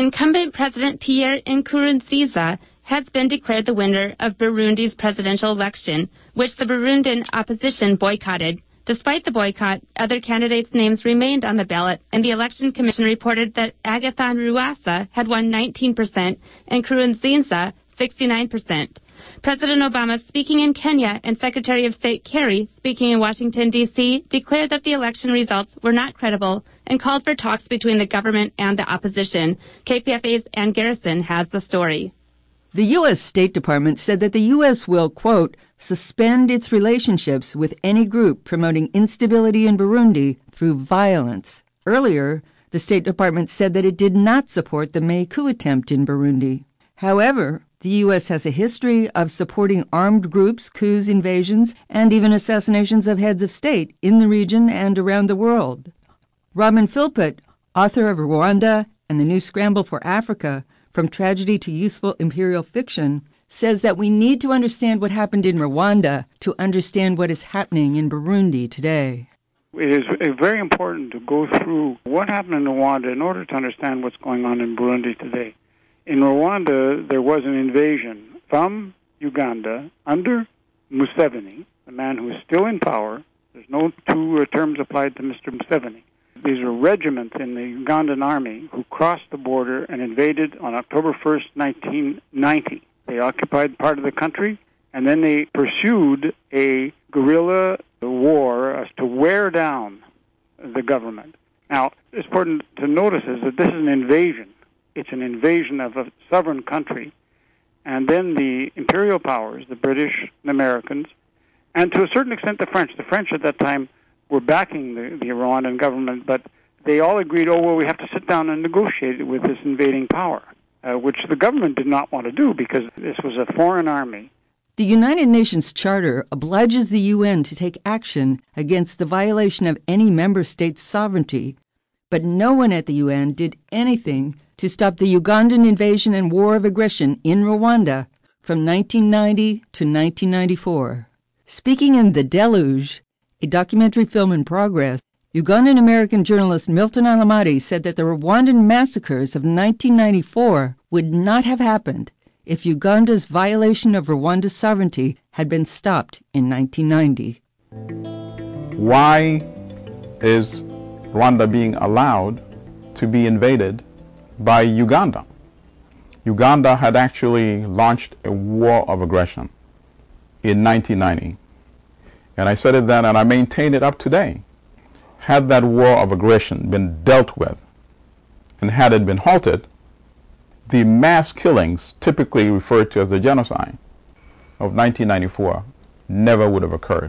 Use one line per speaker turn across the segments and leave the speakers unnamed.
Incumbent President Pierre Nkurunziza has been declared the winner of Burundi's presidential election, which the Burundian opposition boycotted. Despite the boycott, other candidates' names remained on the ballot, and the Election Commission reported that Agathon Rwasa had won 19% and Nkurunziza 69%. President Obama, speaking in Kenya, and Secretary of State Kerry, speaking in Washington, D.C., declared that the election results were not credible and called for talks between the government and the opposition. KPFA's Ann Garrison has the story.
The U.S. State Department said that the U.S. will, quote, suspend its relationships with any group promoting instability in Burundi through violence. Earlier, the State Department said that it did not support the May coup attempt in Burundi. However, the U.S. has a history of supporting armed groups, coups, invasions, and even assassinations of heads of state in the region and around the world. Robin Philpott, author of Rwanda and the New Scramble for Africa, From Tragedy to Useful Imperial Fiction, says that we need to understand what happened in Rwanda to understand what is happening in Burundi today.
It is very important to go through what happened in Rwanda in order to understand what's going on in Burundi today. In Rwanda, there was an invasion from Uganda under Museveni, the man who is still in power. There's no two terms applied to Mr. Museveni. These are regiments in the Ugandan army who crossed the border and invaded on October 1st, 1990. They occupied part of the country, and then they pursued a guerrilla war as to wear down the government. Now, it's important to notice is that this is an invasion. It's an invasion of a sovereign country. And then the imperial powers, the British and Americans, and to a certain extent the French at that time were backing the Rwandan government, but they all agreed, we have to sit down and negotiate with this invading power, which the government did not want to do because this was a foreign army.
The United Nations Charter obliges the UN to take action against the violation of any member state's sovereignty, but no one at the UN did anything to stop the Ugandan invasion and war of aggression in Rwanda from 1990 to 1994. Speaking in The Deluge, a documentary film in progress, Ugandan-American journalist Milton Alamati said that the Rwandan massacres of 1994 would not have happened if Uganda's violation of Rwanda's sovereignty had been stopped in 1990.
Why is Rwanda being allowed to be invaded by Uganda? Uganda had actually launched a war of aggression in 1990. And I said it then, and I maintain it up today. Had that war of aggression been dealt with, and had it been halted, the mass killings typically referred to as the genocide of 1994 never would have occurred.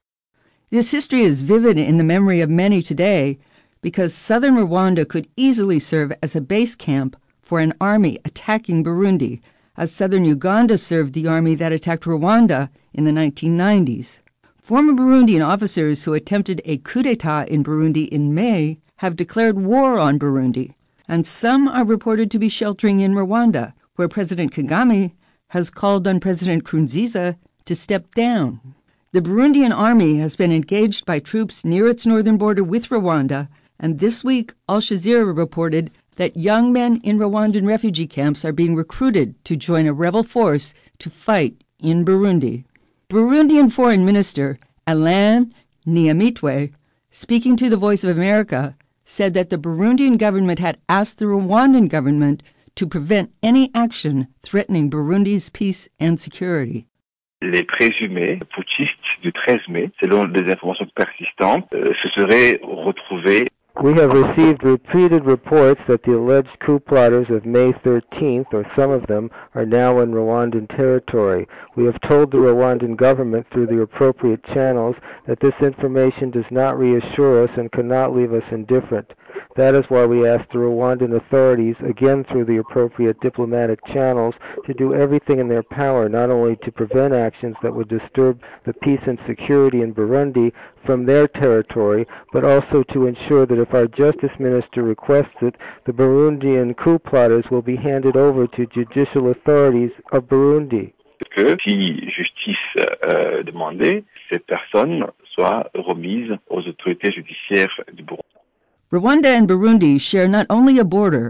This history is vivid in the memory of many today because southern Rwanda could easily serve as a base camp for an army attacking Burundi, as southern Uganda served the army that attacked Rwanda in the 1990s. Former Burundian officers who attempted a coup d'etat in Burundi in May have declared war on Burundi, and some are reported to be sheltering in Rwanda, where President Kagame has called on President Nkurunziza to step down. The Burundian army has been engaged by troops near its northern border with Rwanda, and this week Al Jazeera reported that young men in Rwandan refugee camps are being recruited to join a rebel force to fight in Burundi. Burundian Foreign Minister Alain Nyamitwe, speaking to the Voice of America, said that the Burundian government had asked the Rwandan government to prevent any action threatening Burundi's peace and security.
Les présumés putschistes du 13 mai, selon des informations persistantes, se seraient retrouvés.
We have received repeated reports that the alleged coup plotters of May 13th, or some of them, are now in Rwandan territory. We have told the Rwandan government through the appropriate channels that this information does not reassure us and cannot leave us indifferent. That is why we ask the Rwandan authorities, again through the appropriate diplomatic channels, to do everything in their power not only to prevent actions that would disturb the peace and security in Burundi from their territory, but also to ensure that if our justice minister requests it, the Burundian coup plotters will be handed over to judicial authorities of Burundi.
Que si justice demandée, ces personnes soient remises aux autorités judiciaires du Burundi.
Rwanda and Burundi share not only a border,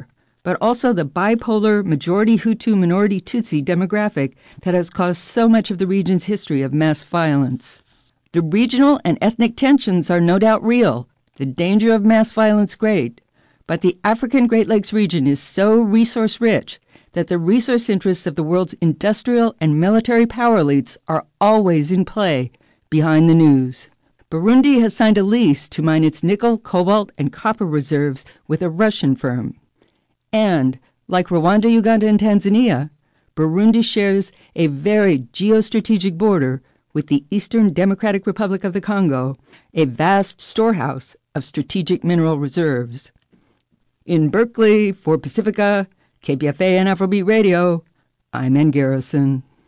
but also the bipolar majority Hutu, minority Tutsi demographic that has caused so much of the region's history of mass violence. The regional and ethnic tensions are no doubt real, the danger of mass violence great, but the African Great Lakes region is so resource-rich that the resource interests of the world's industrial and military power elites are always in play behind the news. Burundi has signed a lease to mine its nickel, cobalt, and copper reserves with a Russian firm. And, like Rwanda, Uganda, and Tanzania, Burundi shares a very geostrategic border with the Eastern Democratic Republic of the Congo, a vast storehouse of strategic mineral reserves. In Berkeley, for Pacifica, KPFA and Afrobeat Radio, I'm Ann Garrison.